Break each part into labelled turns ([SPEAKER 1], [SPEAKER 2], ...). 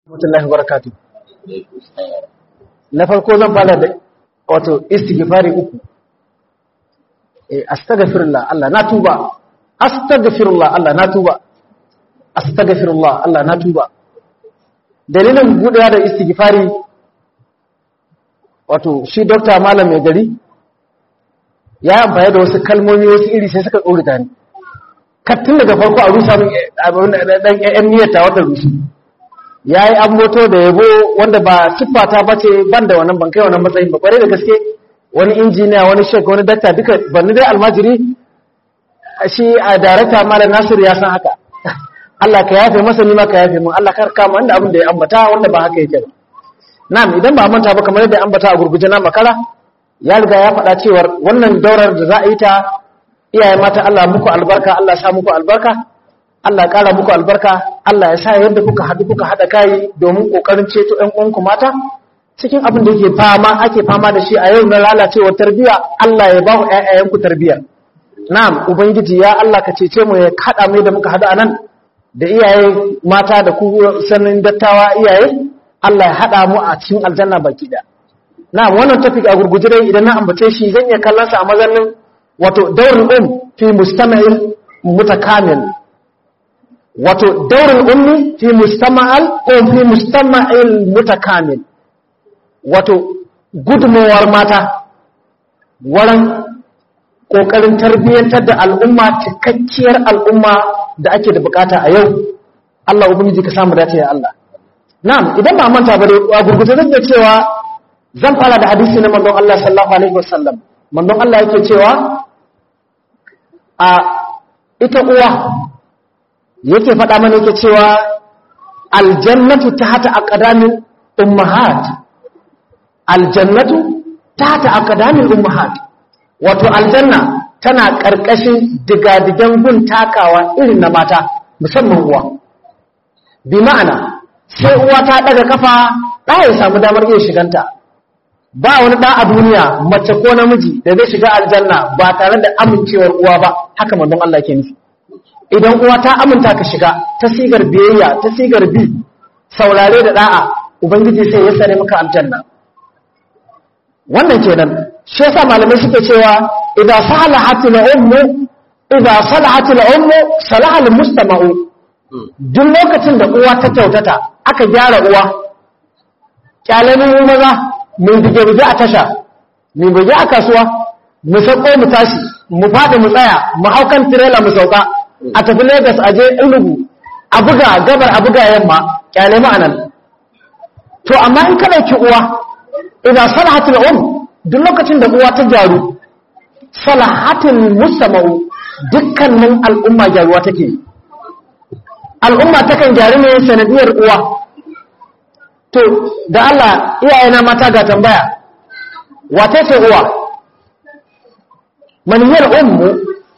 [SPEAKER 1] rahmatullahi barakatuh. Na farko zan fara da wato istighfari uku. Astaghfirullah Allah na tuba. Astaghfirullah Allah na tuba. Astaghfirullah Allah na tuba. Dalilin buɗewa da istighfari wato shi dokta malam mai gari ya amfani da wasu kalmomi wasu iri sai suka tsorita ni. Kattun daga farko a rusa min dan ƴan niyyata wata rusu. Yayi ambato da yabo wanda ba siffata bace ban da wannan ban kai wannan matsayin ba kware da gaske wani injiniya wani shek wani dakta duka ban dai almajiri shi a director malam Nasir ya san haka Allah ka yafe masa ni ma ka yafe mun Allah kar kama wanda abin da ya ambata wanda ba haka yake ba na'am idan ba manta ba kamar yadda ambata a gurguje na makara ya riga ya faɗa cewa wannan daurar da za a yi ta iyaye mata Allah muku albarka Allah sa muku albarka Allah ƙara muku albarka Allah ya sa yadda kuka haɗa kai domin ƙoƙarin ceto ɗan uwanku mata cikin abin da ake fama da shi a yau na lalacewar tarbiyya Allah ya ba ku ƴaƴayenku tarbiyya na'am ubangiji ya Allah ka cece mu ya haɗa mu da muka haɗu anan da iyaye mata da ku sanin dattawa iyaye Allah ya haɗa mu a cikin aljanna baki da na'am wannan topic a gurguje dai idan na ambace shi zan iya kallon sa a mazanin wato daurul fi mustama'il mutakamil wato daurin ummi fi mustama'il mutakamil wato gudunmawar mata wurin kokarin tarbiyyantar da al'umma cikakkiyar al'umma da ake da bukata a yau Allah ubangiji ka samu dace ya Allah na'am idan ba manta ba a gurguje zan ga cewa zan fara da hadisi na manzon Allah sallallahu alaihi wasallam manzon Allah yake cewa a ita uwa yake faɗa mana yake cewa aljannatu tahta aqdamil ummahat aljannatu tahta aqdamil ummahat wato aljanna tana karkashin digadigan gun takawa irin na mata musamman uwa bi ma'ana sai uwa ta daga kafa da ya samu damar iya shiganta ba wani da a duniya mace ko namiji da zai shiga aljanna ba tare da amincewar uwa ba haka manzon Allah ke nufi idan uwa ta aminta ka shiga ta sigar biyayya ta sigar bi saurare da da'a ubangiji sai ya sare maka aljanna wannan kenan shi yasa malamai suke cewa idza salahatil ummu salaha al mustama'u duk lokacin da uwa ta kyautata aka gyara uwa kyalamin maza mun bige a tasha mun bige a kasuwa mu sako mu tashi mu fada mu tsaya mu haukan tirela mu sauka a tafi Lagos a je Enugu a buga gabar a buga yamma kyale ma'anan to amma in ka dauki uwa idan salahatul duk lokacin da uwa ta gyaru salahatul mustama'u dukkanin al'umma gyaruwa take al'umma takan gyaru ne sanadiyar uwa to da Allah iyayena mata ga tambaya wace ce uwa maniyar ummu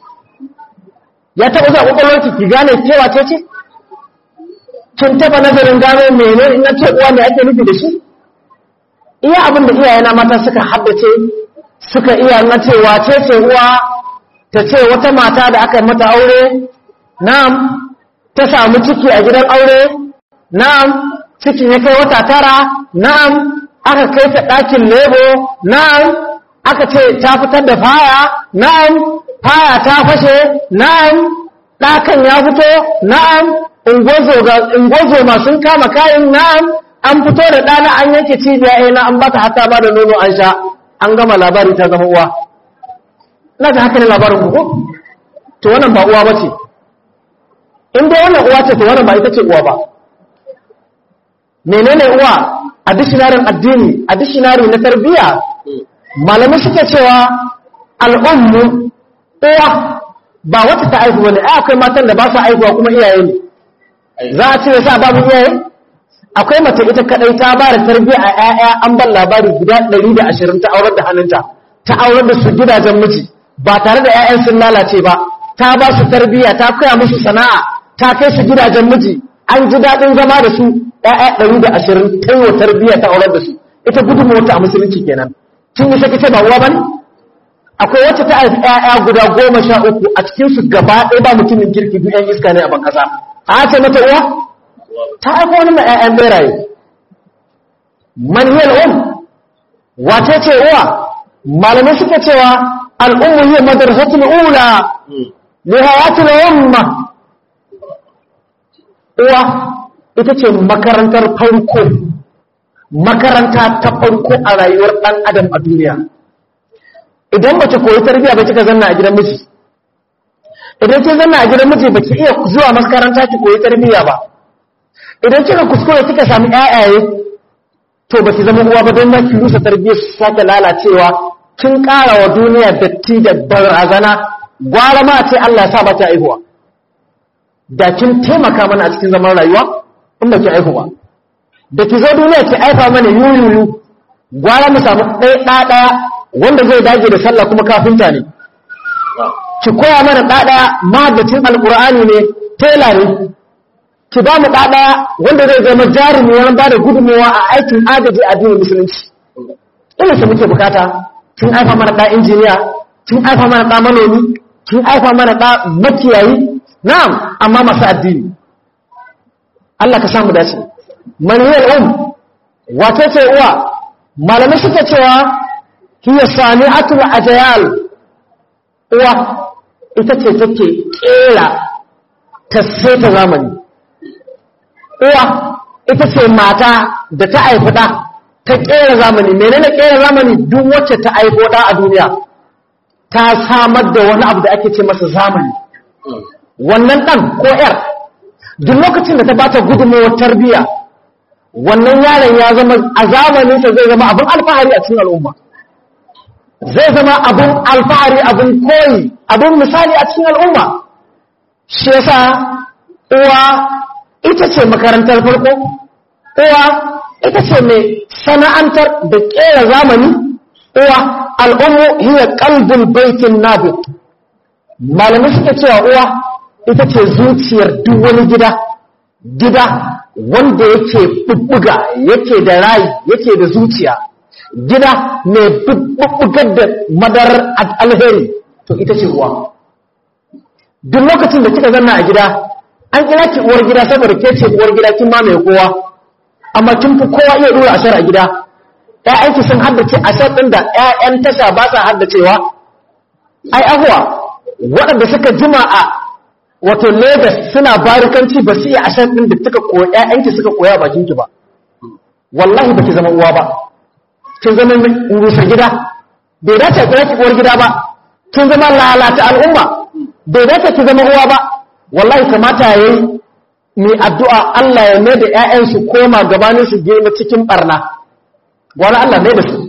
[SPEAKER 1] ya taɓa zuwa ƙwaƙwalwarki ki gane cewa ce ce? Kin taɓa nazarin gano mene in na ce uwa ne ake nufi da shi? Iya abin da iyayena mata suka haddace suka iya na cewa ce ce uwa ta ce wata mata da aka mata aure, na'am, ta samu ciki a gidan aure, na'am, cikin ya kai wata tara, na'am, aka kai ta ɗakin lebo, na'am, aka ce ta fitar da faya, na'am, faya ta fashe na'am ɗakan ya fito na'am ungozo masu kama kayan na'am an fito da ɗana an yanke cibiya na an bata hatta ba da nono an sha an gama labari ta zama uwa na ta haka ne labarin ku to wannan ba uwa ba ce in dai wannan uwa ce to wannan ba ita ce uwa ba menene uwa a dishinarin addini a dishinari na tarbiyya malamai suke cewa al'ummu uwa ba wata ta aihu bane akwai matan da ba su aihuwa kuma iyaye ne za a cire sa babu iyaye akwai mace ita kadai ta ba da tarbiyya a ƴaƴa an ban labari guda 120 ta aurar da hannunta ta aurar da su gidajen miji ba tare da ƴaƴan sun lalace ba ta ba su tarbiyya ta koya musu sana'a ta kai su gidajen miji an ji daɗin zama da su ƴaƴa 120 ta yi wa tarbiyya ta aurar da su ita gudunmawar ta a musulunci kenan kin yi sakace ba uwa bane akwai wacce ta haifi ƴaƴa guda 13 a cikin su gaba ɗaya ba mutumin kirki duk ƴan iska ne a bankasa a ce mata uwa ta aiko wani mai ƴaƴan beraye. Man hiya al-um, wace ce uwa? Malamai suka cewa al-ummu hiya madrasatul ula li hayatil umma. Uwa ita ce makarantar farko, makaranta ta farko a rayuwar ɗan adam a duniya. Idan ba ki koyi tarbiyya ba kika zanna a gidan miji, idan ki zanna a gidan miji ba ki iya zuwa makaranta ki koyi tarbiyya ba, idan kika kuskure kika samu ƴaƴaye to ba ki zama uwa ba, don ma ki rusa tarbiyyar su sake lalacewa, kin ƙara wa duniya datti da barazana. Gwara ma ce Allah ya sa ba ta aihuwa, da kin taimaka mana a cikin zaman rayuwa in ba ki aihu ba, da ki zo duniya ki aifa mana yuyuyu. Gwara mu samu ɗaya wanda zai dage da sallah kuma kafinta ne, ki koya mana ɗaya mahaddacin alƙur'ani ne, tela ne, ki ba mu ɗaya wanda zai zama jarumi wani ba da gudunmawa a aikin agaji a addinin musulunci. Ina sa muke bukata, kin aifa mana ɗa injiniya, kin aifa mana ɗa manomi, kin aifa mana ɗa makiyayi, na'am, amma masu addini. Allah ka samu dace. Maniyar wace ce uwa? Malamai suka cewa hiya sani'atul ajyal. Uwa ita ce take kera ta saita zamani. Uwa ita ce mata da ta haifi da ta kera zamani. Menene kera zamani? Duk wacce ta haifo da a duniya ta samar da wani abu da ake ce masa zamani. Wannan dan ko yar duk lokacin da ta bata gudunmawar tarbiyya, wannan yaron ya zama a zamaninsa zai zama abin alfahari a cikin al'umma, zai zama abin alfahari, abin koyi, abin misali a cikin al'umma. Shi yasa uwa ita ce makarantar farko, uwa ita ce mai sana'antar da kera zamani, uwa al'ummu hiya qalbul baitin nabi. Malamai suke cewa uwa ita ce zuciyar duk wani gida wanda yake bubbuga, yake da rayi, yake da zuciya, gida mai bubbugar da madarar alheri, to ita ce uwa. Duk lokacin da kika zanna a gida, an kira ki uwar gida saboda ke ce uwar gida, kin ma mai kowa, amma kin fi kowa iya dora ashar a gida. ƴaƴanki sun haddace ashar ɗin da ƴaƴan tasha ba sa haddacewa. Ai ahuwa waɗanda suka jima a wato Lagos suna barikanci ba su iya ashar ɗin da suka koya ƴaƴanki suka koya bakinki ba. Wallahi baki zama uwa ba, kin zama rusa gida. Bai dace ki ki uwar gida ba, kin zama lalata al'umma. Bai dace ki zama uwa ba. Wallahi kamata yayi mai addu'a Allah ya mai da ƴaƴansu koma gabanin su girma cikin barna. Wala Allah mai da su.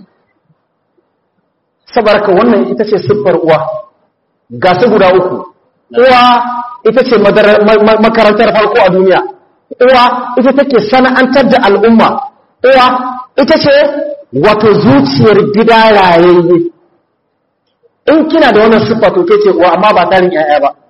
[SPEAKER 1] Saboda wannan ita ce siffar uwa. Ga su guda uku. Uwa ita ce makarantar farko a duniya. Uwa ita take sana'antar da al'umma. Uwa ita ce wato zuciyar gida rayayye. In kina da wannan siffa to ce uwa, amma ba tarin ƴaƴa ba.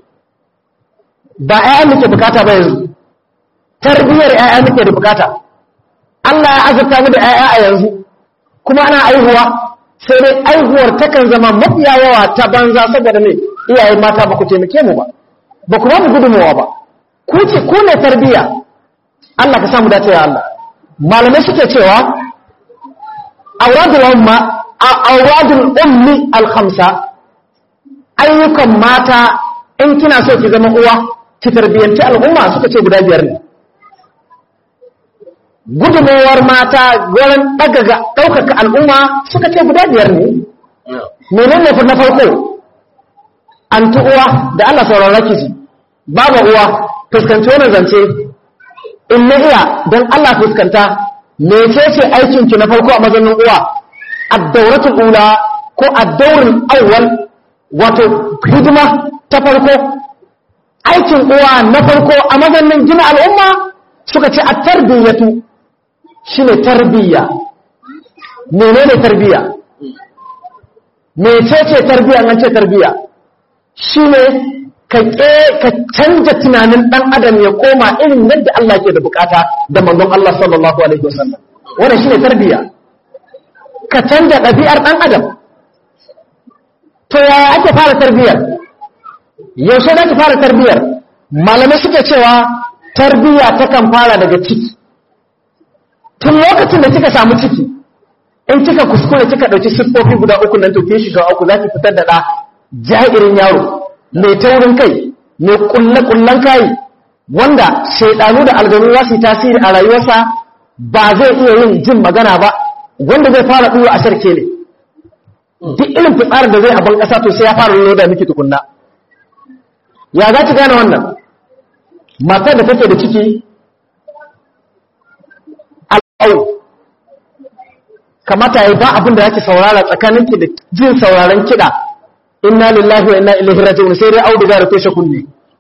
[SPEAKER 1] Ba ƴaƴa muke bukata ba yanzu. Tarbiyar ƴaƴa muke da bukata. Allah ya azurta mu da ƴaƴa a yanzu. Kuma ana aihuwa, sai dai aihuwar takan zama mafiya yawa ta banza saboda ne iyaye mata ba ku taimake mu ba. Ba ku ba mu gudunmawa ba. Ku ne tarbiya. Allah ka samu dace ya Allah. Malamai suke cewa auradul ummi al-khamsa, ayyukan mata in kina so ki zama uwa ki tarbiyanci al'umma, suka ce guda 5 ne. Gudunmawar mata gurin ɗaukaka al'umma suka ce guda 5 ne. Menene na farko? Anti uwa da Allah saurara ki ji, baba uwa fuskanci wannan zance, in na iya don Allah fuskanta, mecece aikinki na farko a mazanin uwa? Ad-dawratul ula ko ad-dawrul awwal, wato hidima ta farko. Aikin uwa na farko a mazanin gina al'umma suka ce at-tarbiyatu, shine tarbiyya. Menene tarbiyya? Mecece tarbiyya? An ce tarbiyya shine ka canja tunanin dan adam ya koma irin yadda Allah ke da bukata da manzon Allah sallallahu alaihi wasallam. Wannan shine tarbiyya. Ka canja ɗabi'ar dan adam. To yaya ake fara tarbiyyar? Yaushe za ki fara tarbiyyar? Malamai suke cewa tarbiyya takan fara daga ciki. Tun lokacin da kika samu ciki, in kika kuskure kika ɗauki siffofi guda uku nan to ke shiga uku za ki fitar da ɗa jairin yaro, mai taurin kai, mai kulle-kullen kayi, wanda shaidanu da aljanu za su yi tasiri a rayuwarsa ba zai iya yin jin magana ba, wanda zai fara ɗuwa a sarki ne. Duk irin fitsarin da zai a ban ƙasa to sai ya fara lura da miki tukunna. Ya za ki gane wannan? Matar da take da ciki al'au kamata ya ba abin da yake saurara tsakaninki da jin sauraron kiɗa, inna lillahi wa inna ilaihi raji'un, sai dai auduga da toshe kunne.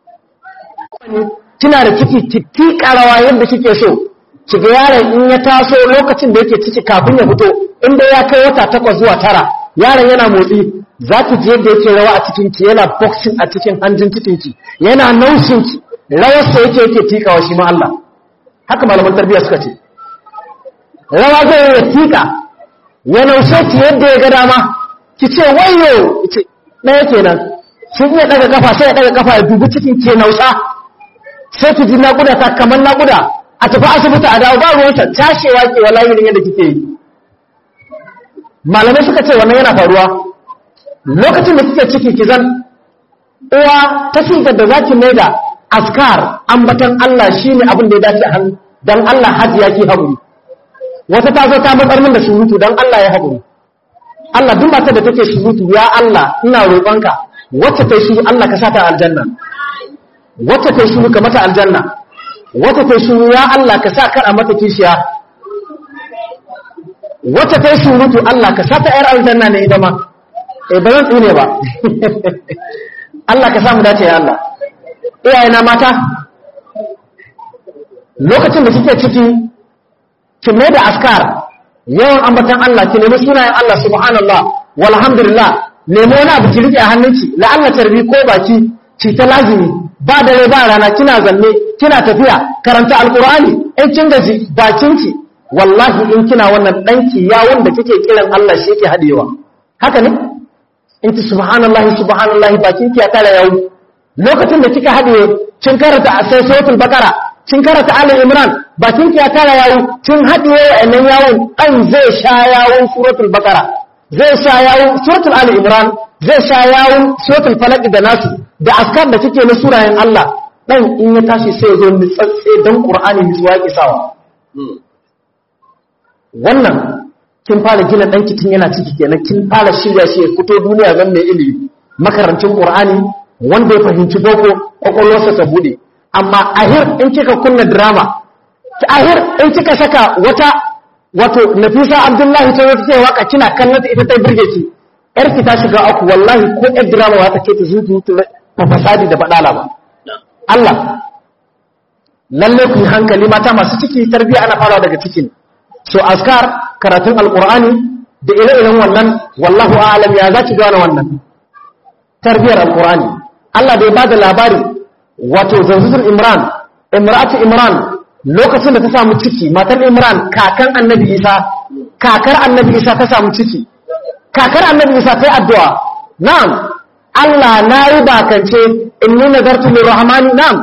[SPEAKER 1] Kina da ciki ki karawa yadda kike so, ki ga yaron in ya taso lokacin da yake ciki kafin ya fito, inda ya kai wata 8 zuwa 9, yaron yana motsi, za ki ji yadda yake rawa a cikin ki, yana boxing a cikin hanjin cikin ki, yana naushin ki, rawar sa yake tikawa shi ma Allah. Haka malaman tarbiyya suka ce. Rawa zai ya tika, ya naushe ki yadda ya ga dama, ki ce wayo, ce ɗaya kenan, kin iya daga kafa sai ya daga kafa ya dubi cikin ke nausa, sai ki ji naƙuda ta kamar naƙuda, a tafi asibiti a dawo ba ruwansa, tashewa ke wallahi irin yadda kike yi. Malamai suka ce wannan yana faruwa lokacin da kike ciki ki zan uwa ta sigar da zaki mai da askar ambatan Allah shine abin da ya dace a hannu dan Allah hajiya ki haƙuri. Wata ta zo ta matsar min da surutu dan Allah ya haƙuri. Allah duk matar da take surutu, ya Allah ina roƙonka wacce ta yi shiru Allah ka sa ta aljanna, wacce ta yi shiru ka mata aljanna, wacce ta yi shiru ya Allah ka sa kar a mata kishiya, wacce ta yi surutu Allah ka sa ta ‘yar aljanna ne ita ma, ba zan tsine ba. Allah ka samu dace ya Allah. Iyayena mata, lokacin da kike ciki ki mai da askar, yawan ambatan Allah, ki nemi sunayen Allah subhanallah walhamdulillah, nemi wani abu ki rike a hannunki, la'alla tarbi ko baki ki ta lazimi, ba dare ba rana kina zanne kina tafiya, karanta alqur'ani, in kin gaji bakinki, wallahi in kina wannan danki yawon da kike kiran Allah shi yake hadewa. Haka ne? In ti subhanallahi bakinki ya tara yawo. Lokacin da kika hade kin karanta sai suratul baqara, kin karanta ali imran, bakinki ya tara yawo, kin hadiye wannan yawon dan zai sha yawon suratul baqara, zai sha yawon suratul ali imran, zai sha yawon suratul falaq da nasu da askar da kike na surayen Allah. Dan in ya tashi sai ya zo nitsatse dan qur'ani nitsuwa ki sawa. Wannan kin fara gina dan kitin yana ciki kenan, kin fara shirya shi ya fito duniya zan mai ilimi, makarancin qur'ani wanda ya fahimci boko, kwakwalwarsa ta bude. Amma ahir in kika kunna drama, ahir in kika saka wato Nafisa Abdullahi ta wata ce waka kina kallon ta ita ta burge ki, yar ki ta shiga aku wallahi ko yar drama ba ta ke ta zuzu ta fasadi da badala ba. Allah lalle ku hankali mata masu ciki, tarbiya ana farawa daga cikin. So askar, karatun alqur'ani da ire-iren wannan, wallahu a'lam ya zaki gane wannan tarbiyar alqur'ani. Allah bai bada labari wato zawjul Imran, imratu Imran, lokacin da ta samu ciki, matar Imran kakar Annabi Isa ta samu ciki. Kakar Annabi Isa ta yi addu'a, na'am Allah na yi bakance inni nazartu lirrahmani, na'am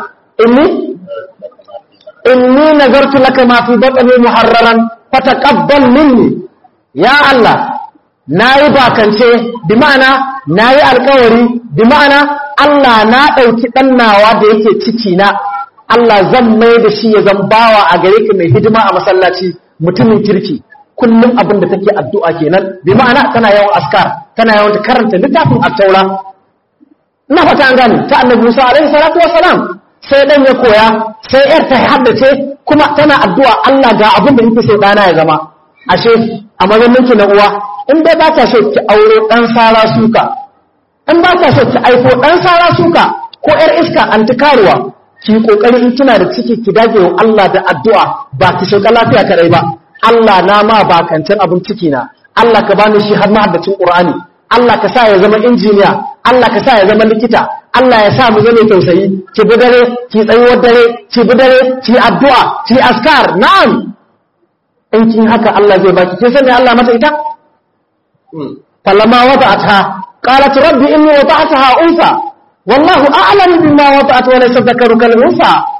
[SPEAKER 1] inni nazartu laka ma fi batni muharraran fataqabbal minni. Ya Allah na yi bakance, bi ma'ana na yi alkawari, bi ma'ana Allah na ɗauki ɗannawa da yake ciki na, Allah zan mai da shi ya zan bawa a gare ka mai hidima a masallaci, mutumin kirki. Kullum abin da take addu'a kenan, bi ma'ana tana yawan askar, tana yawan karanta littafin at-taura. Ina fata an gane ta Annabi Musa alaihi salatu wassalam, sai dan ya koya, sai yar ta haddace, kuma tana addu'a Allah ga abin da yake so dana ya zama. Ashe a maganin ki na uwa, in dai ba ta so ki aure dan sara suka, in ba ta so ki aiko dan sara suka ko yar iska antikaruwa, ki kokari in kina da ciki ki dage wa Allah da addu'a, ba ki sauka lafiya kadai ba. Allah na ma bakancan abin ciki na, Allah ka bani shi har ma haddacin Qur'ani, Allah ka sa ya zama injiniya, Allah ka sa ya zama likita, Allah ya sa mu zame tausayi, ki bi dare, ki tsayuwar dare, ki bi dare, ki addu'a, ki askar. Na'am, in kin haka Allah zai baki. Kin san me Allah mata ita? Falamma wada'atha qalat rabbi inni wada'taha unsa wallahu a'lamu bima wada'at wa laysa dhakaru kal unsa.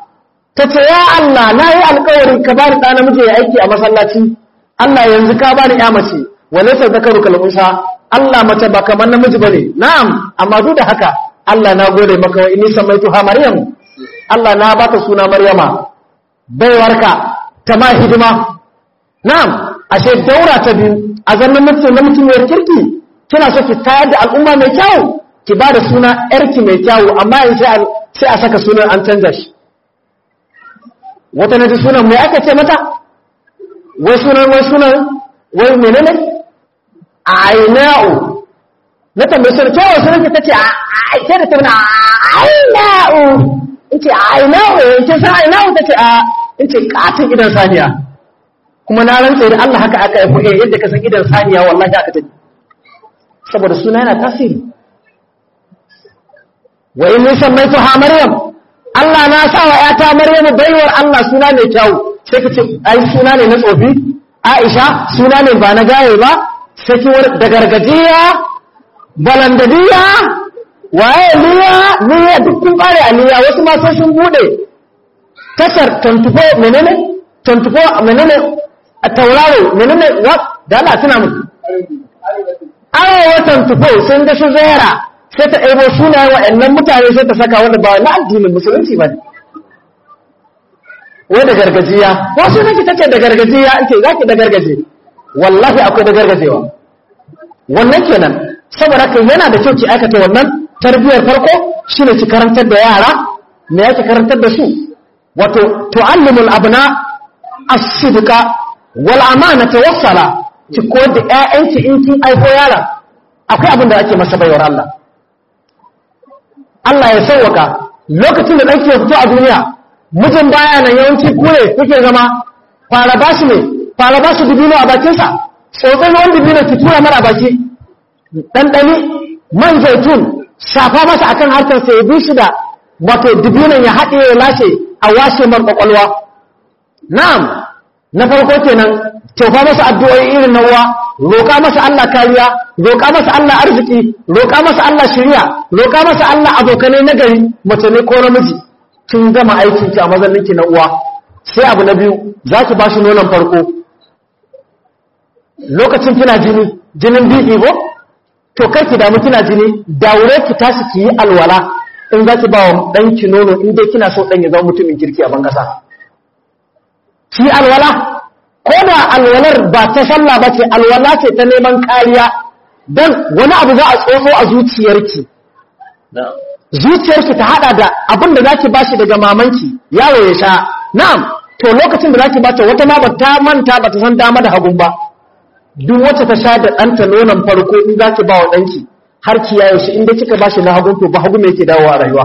[SPEAKER 1] ta ce ya Allah na yi alƙawari ka bani ɗa namiji ya aiki a masallaci Allah yanzu ka bani ya mace wale ta zakaru kalmunsa Allah mace ba kamar namiji bane na'am amma duk da haka Allah na gode maka wa inni samaituha Maryam Allah na baka suna Maryama baiwarka ta ma hidima na'am ashe daura ta biyu a zannan mutum mai kirki kina so ki tayar da al'umma mai kyau ki ba da suna yarki mai kyau amma sai a saka sunan an canza shi wata naji sunan mai aka ce mata wai sunan wai menene aina'u na tambaye su cewa sunan ta ce a ce da tabbana aina'u in ce aina'u in ce san aina'u ta ce a in ce katin idan saniya kuma na rantsa da Allah haka aka yi yadda ka san idan saniya wallahi aka tafi saboda suna yana tasiri wa in sammaytuha Maryam Allah na sa wa ƴata Maryam baiwar Allah suna ne kyau sai ka ce ai suna ne na tsofi Aisha suna ne ba na gaye ba sai ki da gargajiya balandadiya waye liya duk kun bare aliya wasu ma sai sun bude tashar 24 menene a tauraro menene wa da Allah tuna mu watan 24 sun ga shi zera sai ta ɗebo sunayen waɗannan mutane sai ta saka wanda ba na addinin musulunci ba ne wai da gargajiya ko su nake tace da gargajiya ake zaki da gargaje wallahi akwai da gargajewa wannan kenan saboda kai yana da kyau ki aikata wannan tarbiyar farko shine ki karantar da yara me yake karantar da su wato tu'allimul abna as-sidqa wal amanata was-sala ki koyar da ƴaƴanki in kin aiko yara akwai abin da ake masa baiwar Allah Allah ya sauwaka lokacin da ɗanki ya fito a duniya mijin baya nan yawanci kure kuke zama fara ba shi dubino a bakinsa tsotsai wani dubino ki tura mara baki ɗanɗani man zaitun shafa masa akan harkarsa ya bi shi da wato dubinon ya haɗe ya lashe a washe man ƙwaƙwalwa na'am na farko kenan tofa masa addu'o'i irin na uwa roƙa masa Allah kariya roƙa masa Allah arziki roƙa masa Allah shiriya roƙa masa Allah abokanai na gari mace ne ko namiji kin gama aikin ki a mazallinki na uwa sai abu na biyu zaki bashi nonon farko lokacin kina jinin biki ko to kar ki damu kina jini daure ki tashi ki yi alwala in zaki ba wa danki nono in dai kina so dan ya zama mutumin kirki a bangasa ki alwala ko da alwalar ba ta sallah ba ce alwala ce ta neman kariya don wani abu za a tsotso a zuciyarki zuciyarki ta hada da abin da zaki bashi daga mamanki yawo ya sha na'am to lokacin da zaki bata wata ma bata manta bata san dama da hagun ba duk wacce ta sha da ɗanta nonon farko in zaki ba wa ɗanki har ki yayo shi inda kika bashi na hagun to ba hagu me yake dawowa a rayuwa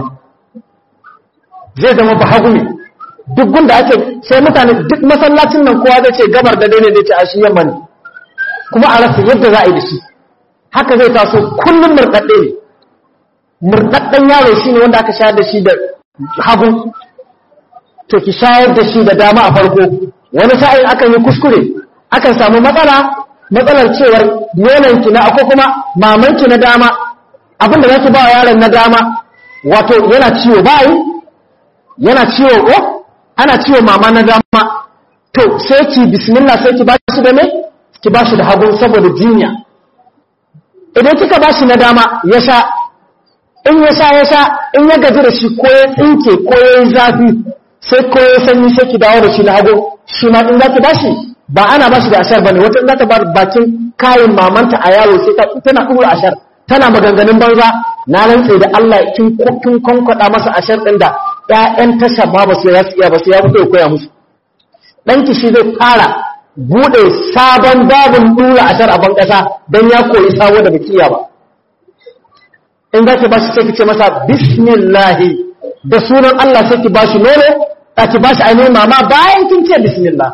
[SPEAKER 1] zai zama ba hagu ne duk gunda ake sai mutane duk masallacin nan kowa zai ce gabar da dai ne zai ce a shi yamma ne kuma a rasa yadda za a yi da shi haka zai taso kullum murɗaɗɗe ne murɗaɗɗen yaro shi ne wanda aka shayar da shi da hagu to ki shayar da shi da dama a farko wani sa'in akan yi kuskure akan samu matsalar cewar nononki na akwai kuma mamanki na dama abinda zaki ba wa yaron na dama wato yana ciwo bayi yana ciwo ko ana ciwo mama na dama to sai ki bismillah sai ki ba shi da me ki ba shi da hagu saboda jinya idan kika ba shi na dama ya sha in ya sha in ya gaji da shi ko ya tsinke ko ya yi zafi sai ko ya sanyi sai ki dawo da shi na hagu shi ma in za ki ba shi ba ana ba shi da ashar bane wata in za ta ba bakin kayan mamanta a yaro sai tana ɗura ashar tana maganganun banza na rantse da Allah kin kwankwada masa ashar ɗin da ƴaƴan tasha ba su ya iya ba sai ya fito ya koya musu ɗanki shi zai fara buɗe sabon babin ɗura ashar a ban ƙasa don ya koyi sabo da bakiya ba in za ki ba shi sai ki ce masa bismillahi da sunan Allah sai ki ba shi nono ki ba shi ainihin mama bayan kin ce bismillah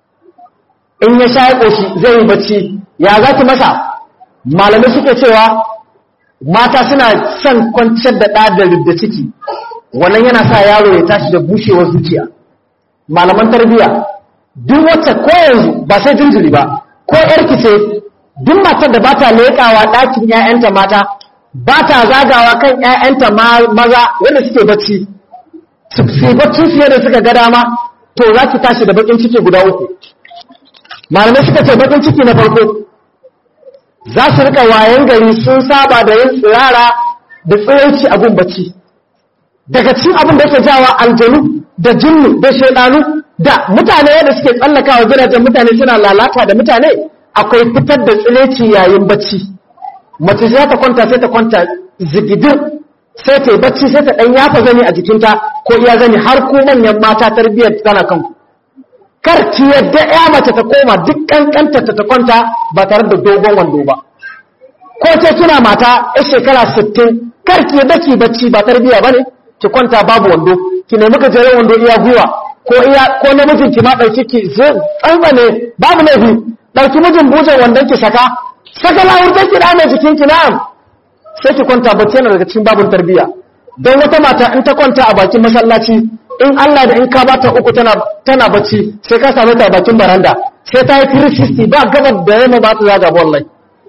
[SPEAKER 1] in ya sha ya ƙoshi zai yi bacci ya za ki masa malamai suke cewa mata suna son kwanciyar da ɗa da ciki wannan yana sa yaro ya tashi da bushewar zuciya malaman tarbiyya duk wacce ko yanzu ba sai jinjiri ba ko yarki ce duk matar da ba ta leƙawa ɗakin 'ya'yanta mata ba ta zagawa kan 'ya'yanta maza wanda suke bacci su bacci fiye da suka ga dama, to za ki tashi da bakin ciki guda uku. Malamai suka ce bakin ciki na farko, za su rika wayan gari sun saba da yin tsirara da tsiranci a gun bacci. Daga cikin abin da yake jawa aljanu da jinnu da shaidanu da mutane da suke tsallakawa gidajen mutane suna lalata da mutane, akwai fitar da tsireci yayin bacci. Mace za ta kwanta sai ta kwanta zigidin, sai ta yi bacci sai ta ɗan yafa zani a jikinta ko iya zani, har ku manyan mata tarbiyyar tana kanku. Kar ki yadda ya mace ta koma duk kankanta ta kwanta ba tare da dogon wando ba. Ko ce kina mata a shekara 60, kar ki yadda ki bacci ba tarbiyya bane, ki kwanta babu wando, ki nemi gajeren wando iya gwiwa ko namijin ki ma dauki ki tsantsane babu laifi, dauki mijin bujan wandon ki saka lawur da ki dame jikin ki na'am, sai ki kwanta bacci yana daga cikin babun tarbiyya. Don wata mata in ta kwanta a bakin masallaci, in Allah da in ka bata uku tana bacci, sai ka same ta a bakin baranda, sai ta yi 360 ba gabar da yamma ba ta zaga wallahi.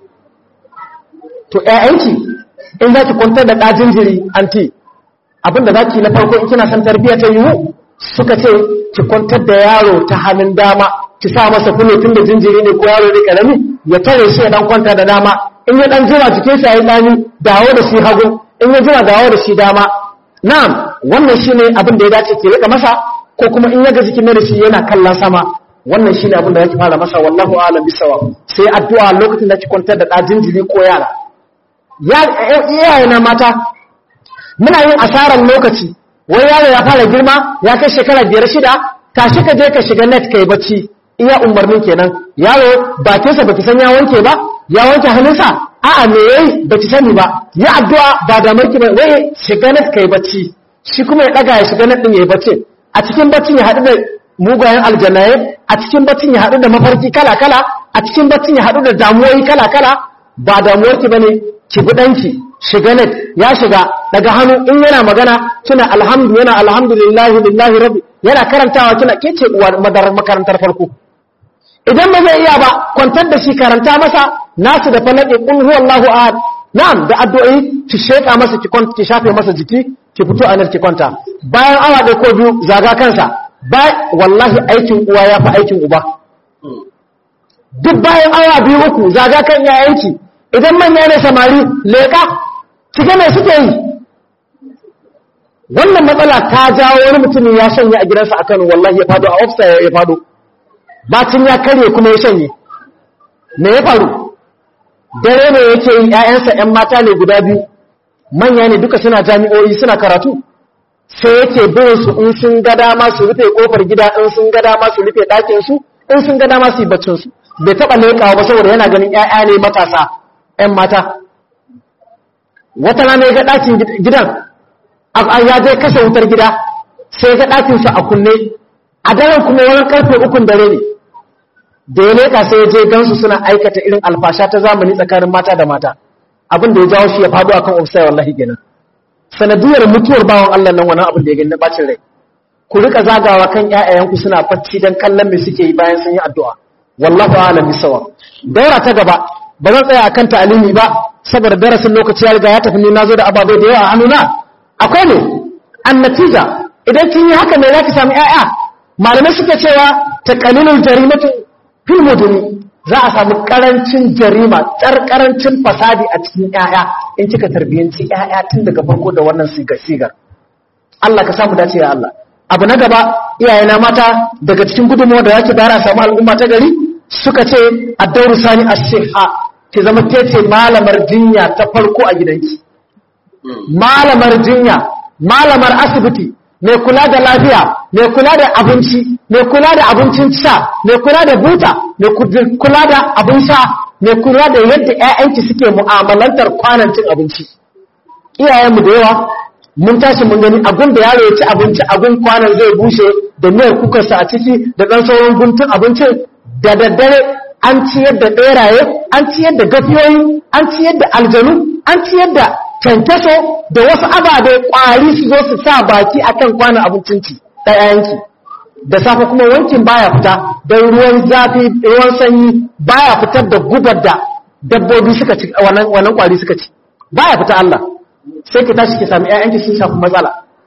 [SPEAKER 1] To ƴaƴanki in za ki kwantar da ɗajin jiri anti, abinda za ki na farko in kina san tarbiyya ta yiwu, suka ce ki kwantar da yaro ta hannun dama, ki sa masa fulo tun da jinjiri ne ko yaro ne karami, ya tare shi ya dan kwanta da dama, in ya dan jira jikin sa yayi dani, dawo da shi hagu, in ya jira dawo da shi dama. Na'am, wannan shine abin da ya dace ki rika masa, ko kuma in ya ga jikin da shi yana kallon sama, wannan shine abin da zaki fara masa, wallahu a'lam bisawab. Sai addu'a lokacin da ki kwantar da ɗajin jiri ko yara. Iyaye na mata, muna yin asarar lokaci, wai yaro ya fara girma ya kai shekara 5-6, tashi ka je ka shiga net kai bacci, iya umarnin kenan. Yaro bakinsa baki san ya wanke ba, ya wanke hannunsa, a'a me yayi baki sani ba, ya addu'a ba da marki ba, wai shiga net kai bacci, shi kuma ya daga ya shiga net din yayi bacci. A cikin baccin ya haɗu da mugayen aljannaye, a cikin baccin ya haɗu da mafarki kala-kala, a cikin baccin ya haɗu da damuwoyi kala-kala. Ba damuwarki bane, ki bi danki shiga net, ya shiga daga hannu, in yana magana kina yana alhamdulillahi lillahi rabbi, yana karantawa kina kece uwar madarar makarantar farko. Idan ba zai iya ba, kwantar da shi karanta masa nasu da falaki qul huwallahu ahad. Na'am, da addu'o'i ki sheka masa ki shafe masa jiki, ki fito a nan ki kwanta. Bayan awa ɗaya ko biyu zaga kansa. Wallahi aikin uwa ya fi aikin uba. Duk bayan awa 2-3 zaga kan yayanki. Idan manya ne samari leka kiga me suke yi. Wannan matsala ta jawo wani mutumin ya shanye a gidansa a Kano, wallahi ya fado a ofsa ya fado, bacin ya karye kuma ya shanye. Me ya faru? Dare ne yake yi, 'ya'yansa 'yan mata ne guda 2, manya ne duka suna jami'o'i suna karatu, sai yake bin su in sun ga dama su rufe kofar gida, in sun ga dama su rufe ɗakin su, in sun ga dama su yi baccin su. Bai taɓa leƙawa ba saboda yana ganin 'ya'ya ne matasa 'yan mata. Wata rana ya ga ɗakin gidan, ya je kashe wutar gida, sai ga ɗakinsa a kunne, a daren kuma wani karfe 3 dare ne. Da ya leƙa sai ya je gansu suna aikata irin alfasha ta zamani tsakanin mata da mata. Abin da ya jawo shi ya faɗo akan ofisai wallahi kenan. Sanadiyar mutuwar bawan Allah nan wannan abin da ya gani na bacin rai. Ku rika zagawa kan ƴaƴayenku suna bacci dan kallon me suke yi bayan sun yi addu'a. Wallahu a'lam bisawab. Daura ta gaba, ba zan tsaya akan ta'alimi ba saboda darasin lokaci ya riga ya tafi, ni nazo da ababai da yawa a hannuna. Akwai ne annatija, idan kin yi haka ne zaki samu ƴaƴa. Malamai suke cewa taqalilul jarimatu fil muduni, za a samu karancin jarima, karancin fasadi a cikin ƴaƴa in kika tarbiyanci ƴaƴa tun daga farko da wannan sigar. Allah ka samu dace ya Allah. Abu na gaba, iyayena mata daga cikin gudunmuwa da yake bayar a samu al'umma ta gari, suka ce ad-dawru sani as-sihha, ki zama kece malamar jinya ta farko a gidanki. Malamar jinya, malamar asibiti, mai kula da lafiya, mai kula da abinci, mai kula da abincin sha, mai kula da buta, mai kula da abin sha, mai kula da yadda ƴaƴanki suke mu'amalantar kwanan cin abinci. Iyayenmu da yawa mun tashi mun gani abin da yaro ya ci abinci, abin kwanan zai bushe da miyar kukarsa a ciki da ɗan sauran guntun abincin, da daddare an ciyar da ɗeraye, an ciyar da gafiyoyi, an ciyar da aljanu, an ciyar da kyankyaso da wasu ababe ƙwari su zo su sa baki akan kwanan abincinki ɗayayenki. Da safe kuma wankin baya fita don ruwan zafi, ruwan sanyi baya fitar da gubar da dabbobi suka ci, wannan ƙwari suka ci baya fita Allah. Sai ki tashi ki sami ƴaƴanki sun shafi matsala.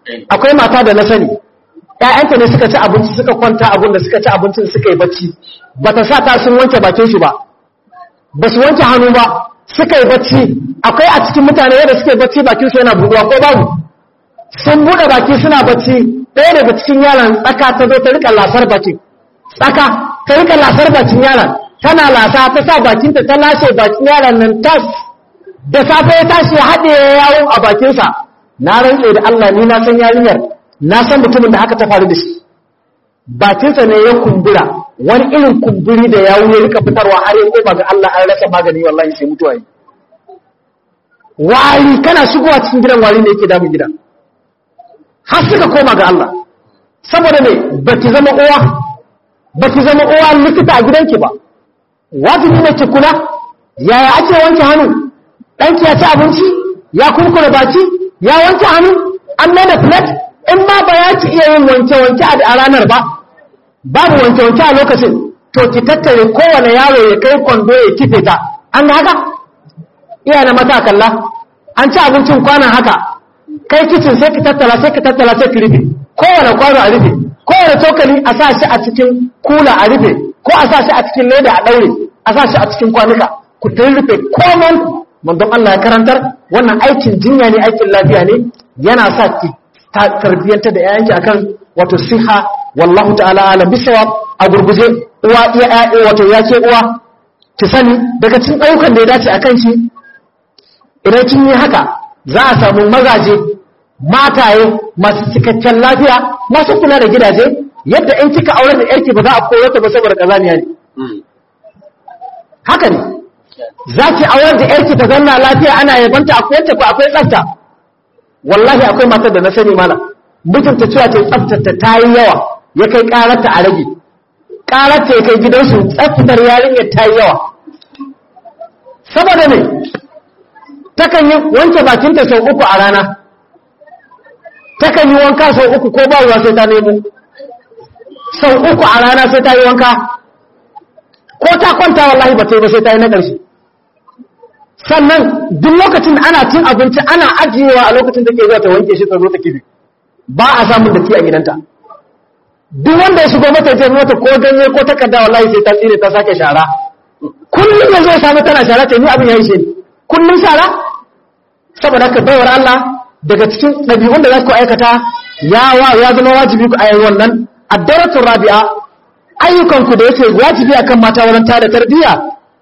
[SPEAKER 1] akwai mata da na sani ƴaƴanta ne suka ci abinci suka kwanta a gunda suka ci abincin suka yi bacci bata sa ta sun wanke bakin shi ba ba su wanke hannu ba suka yi bacci. Akwai a cikin mutane yadda suke bacci bakin su yana buɗuwa ko babu, sun buɗe baki suna bacci. Ɗaya daga cikin yaran tsaka ta zo ta rika lasar bakin, tsaka ta rika lasar bakin yaran, tana lasa ta sa bakinta ta lashe bakin yaran nan tas. Da safe ya tashi ya haɗe yawon a bakinsa. Na rantse da Allah ni na san yarinyar, na san mutumin da haka ta faru da shi. Bakinsa ne ya kumbura, wani irin kumburi da yawo ya rika fitarwa har ya koma ga Allah an rasa magani wallahi sai mutuwa yi. Wari kana shigowa cikin gidan wari ne yake damun gidan. Har suka koma ga Allah. Saboda ne baki zama uwa likita a gidanki ba. Wajibi ne ki kula yaya ake wanke hannu. Ɗanki ya ci abinci, ya kurkura baki, ya wanke hannu, an nada plate, in ma ba ya ci iya yin wanke-wanke a ranar ba, babu wanke-wanke a lokacin, to ki tattare kowane yaro ya kai kwando ya kife ta, an ga haka? Iya na matakalla, an ci abincin kwanan haka, kai kicin sai ki tattala sai ki rufe, kowane kwano a rufe, kowane tokali a sa shi a cikin kula a rufe, ko a sa shi a cikin leda a ɗaure, a sa shi a cikin kwanuka, ku rufe komai. Manzon Allah ya karantar wannan aikin jinya ne, aikin lafiya ne, yana sa ki tarbiyyanta da yayanki akan wato siha. Wallahu ta'ala alam bisawab. A gurguje uwa wato ya ce uwa ki sani daga cikin ayyukan da ya dace akan shi, idan kin yi haka za a samu mazaje mataye masu cikakken lafiya, masu kula da gidaje, yadda in kika aure da yarki ba za a koyo ta ba saboda kazaniya ne. Haka ne, za ki awar da yarki ta zanna lafiya ana yabanta akwai yadda ko akwai tsafta. Wallahi akwai matar da na sani mala, mijinta cewa ta tsaftarta ta yi yawa, ya kai ƙararta a rage, ƙararta ya kai gidansu tsaftar yarinyar ta yi yawa. Saboda ne takan yi wanke bakinta sau 3 a rana, takan yi wanka sau 3 ko ba ruwa sai ta nemo, sau 3 a rana sai ta yi wanka, ko ta kwanta wallahi ba ta yi ba sai ta yi na ƙarshe. Sannan duk lokacin ana cin abinci ana ajiyewa a lokacin da ke zuwa ta wanke shi ta zo ta kibi, ba a samun datti a gidanta. Duk wanda ya shigo mata ta mata ko ganye ko takarda wallahi sai ta tsire ta sake shara. Kullum yanzu ya samu tana shara ta yi abin ya yi shi kullum shara. Saboda haka baiwar Allah daga cikin ɗabi'un da za ku aikata ya zama wajibi ku ayi wannan. Ad-daratun rabi'a, ayyukanku da yake wajibi akan mata wurin tada tarbiyya,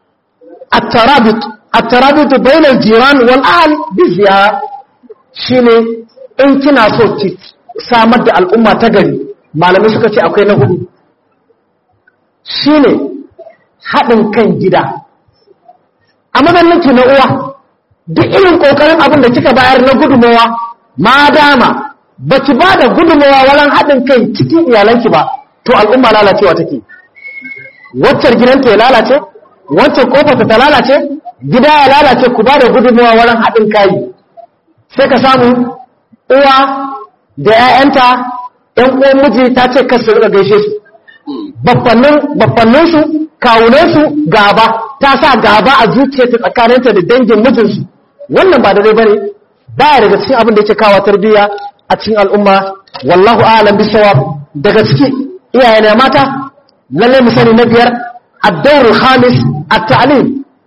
[SPEAKER 1] at-tarabut bainal jiran wal ahl biziyara, shine in kina so ki samar da al'umma ta gari, malamai suka ce akwai na 4, shine haɗin kan gida. A mazannin ki na uwa, duk irin kokarin abin da kika bayar na gudunmawa, ma dama baki ba da gudunmawa wurin haɗin kai cikin iyalanki ba, to al'umma lalacewa take. Waccar gidanta ya lalace, wancan kofarta ta lalace, gida ya lalace, ku ba da gudunmawa wurin haɗin kai. Sai ka samu uwa da ‘ya'yanta ‘yan uwan miji ta ce kasu rika gaishe su, baffanninsu, kawunansu gaba, ta sa gaba a zuciyarta tsakaninta da dangin mijinsu. Wannan ba da dai bane, baya daga cikin abin da yake kawo tarbiyya a cikin al'umma. Wallahu a'lam bisawab. Daga ciki iyaye na mata, lalle mu sani na 5, ad-dawrul khamis at-ta'lim.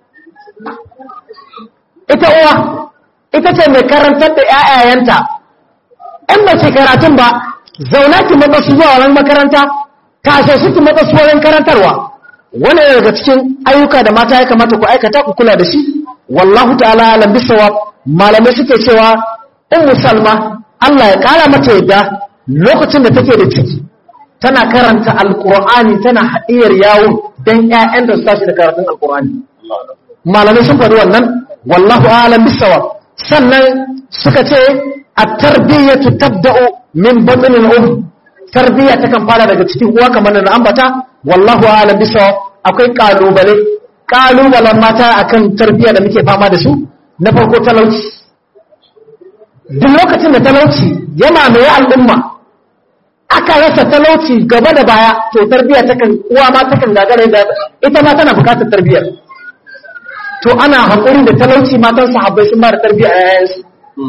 [SPEAKER 1] Ita uwa ita ce mai karantar da ƴaƴayenta. In ba ce karatun ba, zauna ki matsa su zuwa wurin makaranta, kashe su ki matsa su wurin karantarwa. Wannan daga cikin ayyuka da mata ya kamata ku aikata ku kula da shi. Wallahu ta'ala alam bisawab. Malamai suke cewa Ummu Salma Allah ya kara mata yadda lokacin da take da ciki tana karanta alqur'ani, tana hadiyar yawo dan ƴaƴan da su tashi da karatun alqur'ani. Malamai sun faɗi wannan. Wallahu a'lam bisawab. Sannan suka ce at-tarbiyatu tabda'u min batn al-um. Tarbiyya takan fara daga cikin uwa kamar da ambata. Wallahu a'lam bisawab. Akwai kalubalen mata akan tarbiyya da muke fama da su. Na farko talauci. Duk lokacin da talauci ya mamaye al'umma, aka rasa talauci gaba da baya, to tarbiyya uwa ma takan gagara da ita ma tana bukatar tarbiyyar. To ana haƙuri da talauci matan sahabbai sun ba da tarbiyya a yayansu.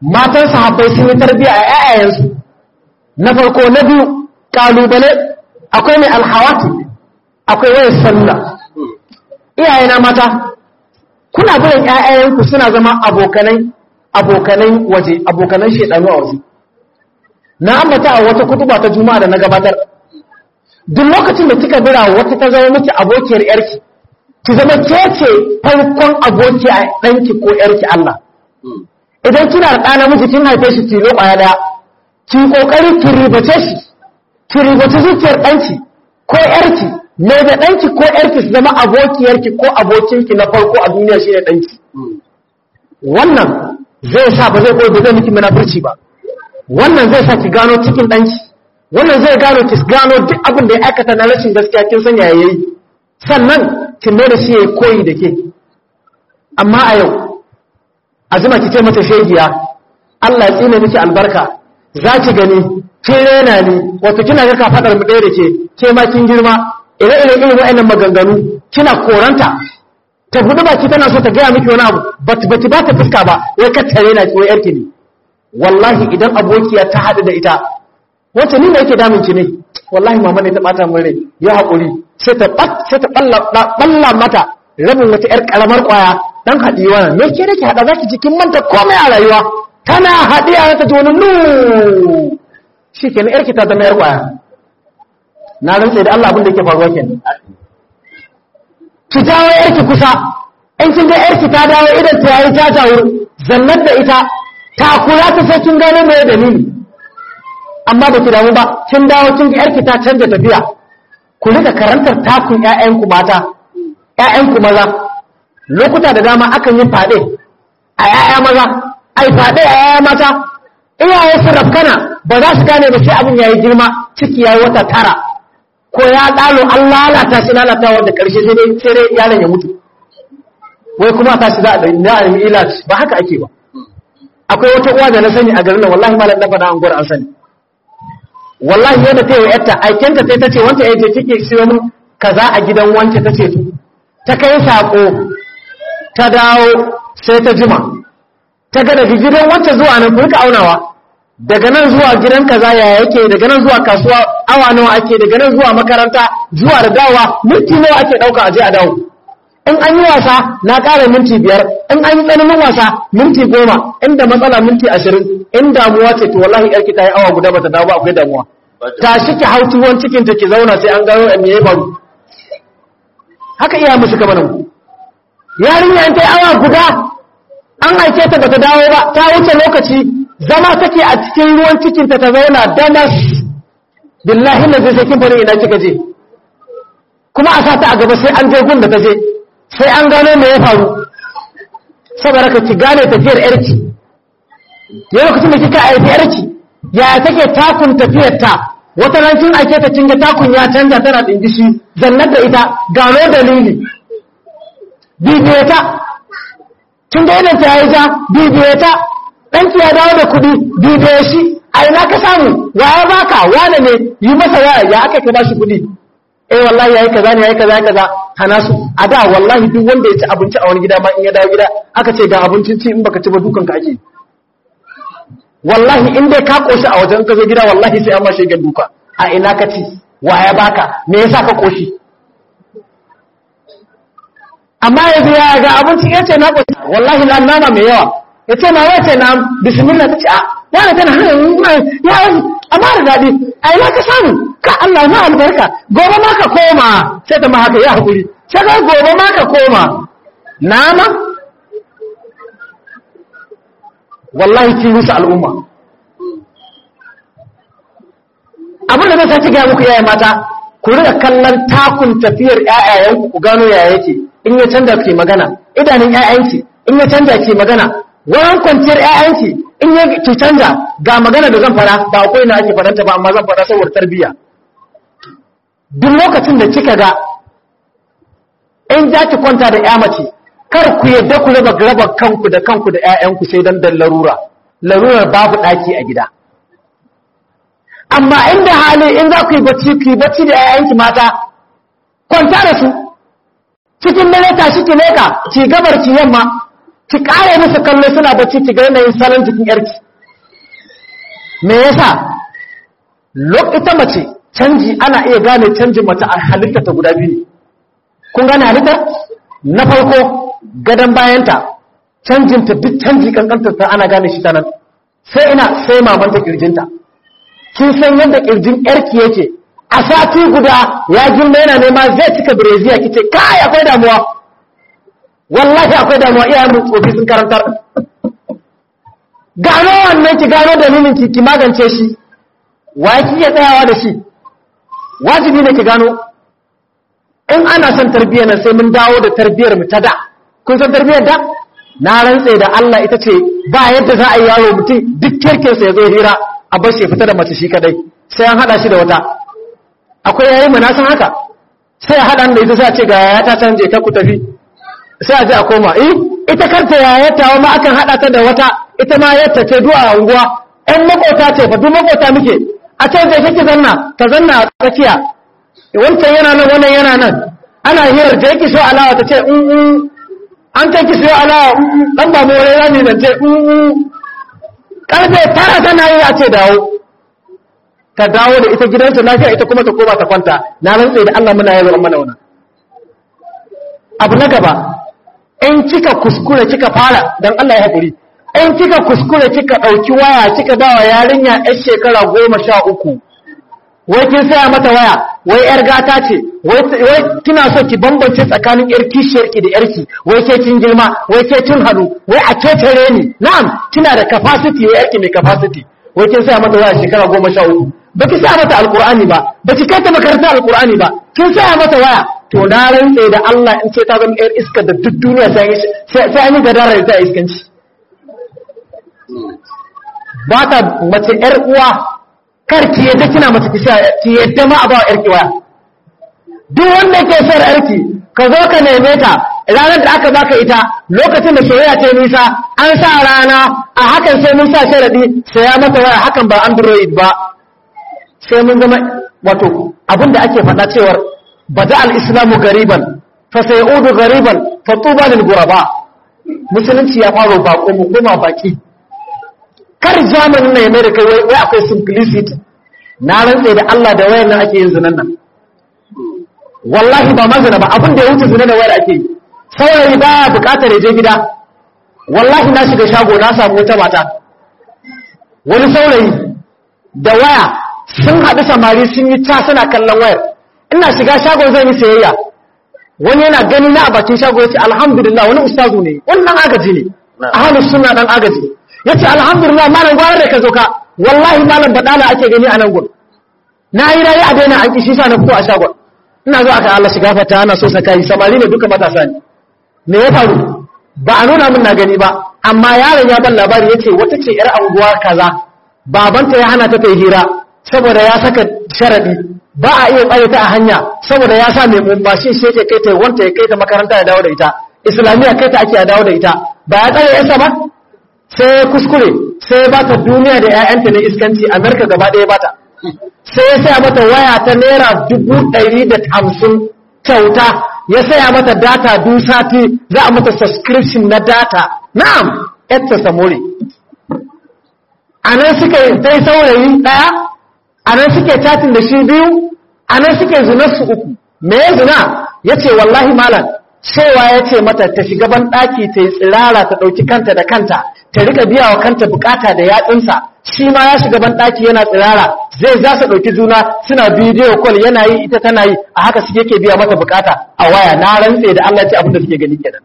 [SPEAKER 1] matan sahabbai sun yi tarbiya a ƴaƴayensu na farko. Na biyu, kalubale akwai mai alhawati, akwai wayar sallah. Iyayena mata, kuna barin ƴaƴayenku suna zama abokanai waje, abokanan shedanu a waje. Na ambata a wata kutuba ta Juma'a da na gabatar, duk lokacin da kika bira wata ta zama miki abokiyar yarki, ki zama kece farkon aboki a ɗanki ko yarki Allah. Idan kina da ɗa namiji kin haife shi tilo ƙwaya ɗaya, ki ƙoƙari ki ribace shi, ki ribace zuciyar ɗanki ko yarki, me da ɗanki ko yarki su zama abokiyarki ko abokinki na farko a duniya shi ne ɗanki. Wannan zai sa ba zai miki munafurci ba. Wannan zai sa ki gano cikin ɗanki, wannan zai gano duk abin da ya aikata na rashin gaskiya kin san yaya yayi, sannan ki mai da shi ya koyi da ke. Amma a yau azuma ki ce mata shegiya, Allah ya tsine miki albarka, za ki gani kin rena ni, wato kina ga kafadar mu ɗaya da ke ma kin girma, irin wa'annan maganganu kina koranta, ta buɗe baki tana so ta gaya miki wani abu, bati ba ta fuska ba, wai ka tare na ki wai yarki ne. Wallahi idan abokiya ta haɗu da ita, wacce ni da yake damun ki ne, wallahi mama ne ta ɓata min rai, ya haƙuri, sai ta ɓalla mata rabin wata ‘yar ƙaramar ƙwaya ɗan haɗiwa. Me ke da ke haɗa za ki jikin manta komai a rayuwa, tana haɗiya ta ji wani nuu, shi ke na ‘yarki ta zama ‘yar ƙwaya. Na rantse da Allah abin da ke faruwa ke. Ki jawo ‘yarki kusa, in kin ga ‘yarki ta dawo idan ta yayi ta jawo, zannar da ita, takura ta sai kin gano mai dalili. Amma ba ki damu ba, kin dawo kin ga yarki ta canja tafiya. Ku rika karantar takun ƴaƴanku mata, ƴaƴanku maza. Lokuta da dama akan yi fade a ƴaƴa maza, ai fade a ƴaƴa mata. Iyaye su rafkana ba za su gane ba sai abin yayi girma, ciki yayi wata 9. Ko ya dalo an lalata shi lalatawa da karshe sai dai yaron ya mutu. Wai kuma ta shi za a nemi ilaci, ba haka ake ba. Akwai wata uwa da na sani a garin nan, wallahi malam na faɗa an gwar an sani. Wallahi yadda ta yi yarta aikenta sai ta ce wanta yaje kike siyo mun kaza a gidan wance ta ce ta kai sako ta dawo sai ta jima ta ga daga gidan wance zuwa nan ku rika aunawa, daga nan zuwa gidan kaza ya yake, daga nan zuwa kasuwa awa nawa ake, daga nan zuwa makaranta zuwa da dawa minti nawa ake dauka aje a dawo. In an yi wasa na ƙara minti 5, in an yi tsananin wasa minti 10, inda matsala minti 20, in damuwa ce to wallahi yarki ta yi awa guda bata dawo ba, akwai damuwa. Tashi ki hau tuwon cikin ta ki zauna sai an gano me ya faru. Haka iya musu kamar mu. Yarinya ta yi awa guda an aike ta bata dawo ba, ta wuce lokaci, zama take a cikin ruwan cikin ta zauna damas. Billahi na zai kin bari ina kika je. Kuma a sa ta a gaba sai an je gun da ta je. Sai an gano me ya faru. Saboda ka ki gane tafiyar yarki. Yau lokacin da kika aiki yarki, ya take takun tafiyar ta. Wata ran kin ake ta kinga takun ya canza tana dingishi, zannar da ita gano dalili. Bibiye ta. Kin ga idan ta yayi ja, bibiye ta. Danki ya dawo da kuɗi, bibiye shi. A ina ka samu? Waye baka? Wane ne? Yi masa waya, ya aka ka bashi kuɗi. Wallahi yayi kaza ne, yayi kaza hana su. A da wallahi duk wanda ya ci abinci a wani gida ma in ya dawo gida aka ce ga abincin ci, in baka ci ba dukan ka ake. Wallahi in dai ka koshi a wajen ka zo gida wallahi sai an mashe gan duka. A ina ka ci? Waye baka? Me yasa ka koshi? Amma yanzu ya ga abinci yace na koshi, wallahi na nama mai yawa. Yace ma wace na bismillah tace a wani tana ya amma da dadi. A ina ka samu? Ka Allah ma albarka, gobe ma ka koma. Sai ta ma haka ya hakuri. Sai ga gobe ma ka koma. Nama? Wallahi kin rusa al'umma. Abin da zai ga muku yayin mata, ku riga kallon takun tafiyar ƴaƴayenku ku gano yaya yake. In ya canza ke magana, idanun ƴaƴanki in ya canza ke magana, wurin kwanciyar ƴaƴanki in ya ki canza ga magana da zan fara, ba akwai na ake faranta ba amma zan fara saboda tarbiyya. Duk lokacin da kika ga in za ki kwanta da ƴa mace, kar ku yadda ku raba kanku da ƴaƴanku sai dan larura. Larurar babu ɗaki a gida. Amma inda hali in za ku yi bacci da ƴaƴanki mata, kwanta da su. Cikin dare tashi ki leka, ki gabar ki yamma, ki kare musu kallo suna bacci ki ga yanayin salon jikin yarki. Me yasa ita mace canji ana iya gane canjin mace a halitta ta guda biyu. Kun gane halitta? Na farko gadon bayanta canjinta duk canji kankantar ta ana gane shi ta nan. Sai ina sai mamanta kirjinta. Kin san yadda kirjin yarki yake a sati guda ya girma yana nema zai cika bireziya kice kai akwai damuwa. Wallahi akwai damuwa iyayen mu tsofi sun karantar. Gano wannan ki gano dalilin ki magance shi. Wa ki iya tsayawa da shi? Wajibi ne ki gano. In ana son tarbiyyar nan sai mun dawo da tarbiyyar mu ta da. Kun san tarbiyyar da? Na rantse da Allah ita ce ba yadda za a yi yaro mutum duk kirkinsa ya zo hira a bar shi fita da mace shi kadai sai an hada shi da wata. Akwai yayi mu na san haka. Sai a hada da ita sai a ce ga yaya ta canje ta ku tafi. Sai a je a koma ita kanta yayata ma akan hada ta da wata ita ma yadda ce du'a a unguwa ɗan makota ce fa duk makota muke a can da kake zanna ta zanna a tsakiya wancan yana nan wannan yana nan ana hirar da yake so alawa ta ce an kai ki so alawa dan ba mu wani rani da ce karfe 9 tana yi a ce dawo ta dawo da ita gidansa lafiya ita kuma ta koma ta kwanta na rantsa da Allah muna yazo mana wannan abu na gaba in kika kuskure kika fara dan Allah ya hakuri in kika kuskure kika dauki waya kika ba wa yarinya yar shekara 13 wai kin saya mata waya wai yar gata ce wai kina so ki bambance tsakanin yar kishiyarki da yarki wai ke kin girma wai ke kin hadu wai a ketare ni na'am kina da capacity wai yarki mai capacity wai kin saya mata waya shekara 13 baki saya mata alqur'ani ba baki kai ta makaranta alqur'ani ba kin saya mata waya to na rantsa da Allah in ce ta zama yar iska da duk duniya sai an yi gadara da ta iskanci ba ta mace yar uwa karki yadda kina mace ki yadda ma a ba yarki waya duk wanda ke son yarki ka zo ka neme ta ranar da aka baka ita lokacin da soyayya ta nisa an sa rana a hakan sai mun sa sharadi sai ya mata waya hakan ba android ba sai mun zama wato abinda ake faɗa cewar bada al-islamu gariban fa sayudu gariban fa tuba lil ghuraba musulunci ya fara bako mu koma baki kar zamanin ne mai da kai wai akwai simplicity na rantsa da Allah da wayar nan ake yin zinan nan wallahi ba mazina ba abin da ya wuce zina da wayar ake yi saurayi ba bukatar je gida wallahi na shiga shago na samu wata mata wani saurayi da waya sun haɗu samari sun yi ta suna kallon wayar ina shiga shagon zan yi sayayya wani yana gani na a bakin shago ya ce alhamdulillah wani ustazu ne wani dan agaji ne ahlus sunna dan agaji ya ce alhamdulillah malam gwara da ka zo ka wallahi malam badala ake gani a nan gun na yi rayu a daina an kishi sa na fito a shagon ina zo aka Allah shiga fata ana so saka yi samari ne duka matasa ne me ya faru ba a nuna min na gani ba amma yaron ya ban labari yace wata ce yar anguwa kaza babanta ya hana ta kai hira saboda ya saka sharadi ba a iya tsare ta a hanya saboda ya sa mai mashin shi yake kai ta wanta ya kai ta makaranta ya dawo da ita islamiya kai ta ake ya dawo da ita ba ya tsare yasa ba sai kuskure sai ba ta duniya da ƴaƴanta ne iskanci America gaba ɗaya ba ta sai ya saya mata waya ta naira 150 kyauta ya saya mata data duk sati za a mata subscription na data na'am etta samori anan suka dai saurayi daya anan suke chatting da shi biyu anan suke zinar su uku me ya zina yace wallahi malam cewa yace mata ta shiga ban daki ta yi tsirara ta dauki kanta da kanta ta rika biya wa kanta bukata da yatsunsa shi ma ya shiga ban daki yana tsirara zai za su dauki juna suna bidiyo call yana yi ita tana yi a haka suke ke biya mata bukata a waya na rantse da Allah ce abin da suke gani kenan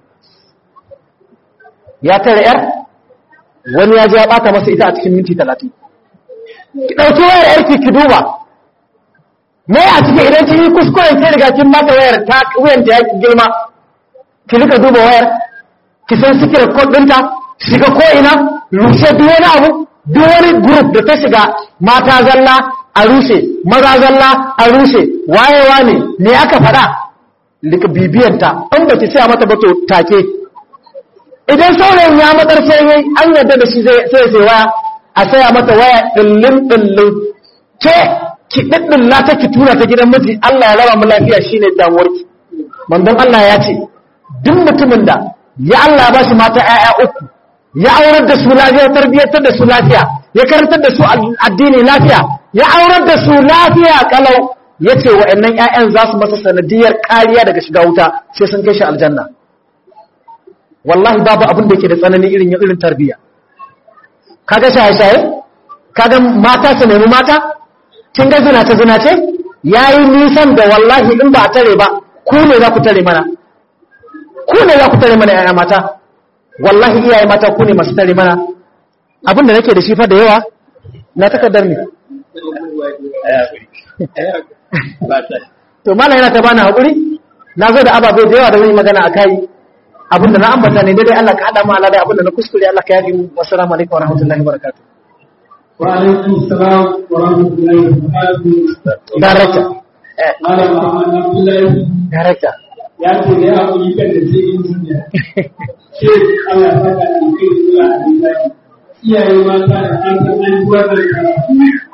[SPEAKER 1] ya tare yar wani ya ji ya bata masa ita a cikin minti 30 ki dauki wayar yarki ki duba me a cikin idan kin yi kuskure sai riga kin mata wayar ta wuyan ta ya girma ki rika duba wayar ki san secret code ɗinta shiga ko ina rushe duk wani abu duk wani group da ta shiga mata zalla a rushe maza zalla a rushe wayewa ne me aka faɗa lika bibiyanta an ba ki sai mata ba to take idan saurayin ya matar sai an yarda da shi sai waya a saya mata waya dillin ke ki diddilla ta ki tura ta gidan miji Allah ya raba mu lafiya shine damuwarki manzon Allah ya ce duk mutumin da ya Allah ba shi mata ƴaƴa uku, ya aurar da su lafiya, tarbiyyantar da su lafiya, ya karantar da su addini lafiya, ya aurar da su lafiya kalau, ya ce wa'annan ƴaƴan za su masa sanadiyar kariya daga shiga wuta sai sun kai shi aljanna. Wallahi babu abin da yake da tsanani irin tarbiyya. Kaga shaye-shaye, kaga mata su nemi mata, kin ga zinace yayi nisan da wallahi in ba a tare ba ku ne za ku tare mana, ku ne za ku tare mana yaya mata, wallahi iyaye mata ku ne masu tare mana. Abin da nake da shi fa da yawa na takardar ne. To mallam yana ta bani hakuri, na zo da ababe da yawa da zan yi magana akai. Abin da na ambata ne dai Allah ka hada mu ala da abin da na kuskure Allah ka yafi mu. Assalamu alaikum wa rahmatullahi wa barakatuh.
[SPEAKER 2] Wa alaikum assalam wa rahmatullahi wa barakatuh.
[SPEAKER 1] Director.
[SPEAKER 2] Malam Muhammad Abdullahi.
[SPEAKER 1] Director.
[SPEAKER 2] Ya ce da ya haƙuri kan da ce injiniya. Ce Allah ya saka da kai zuwa a iyaye mata da an san an duwa da karatu.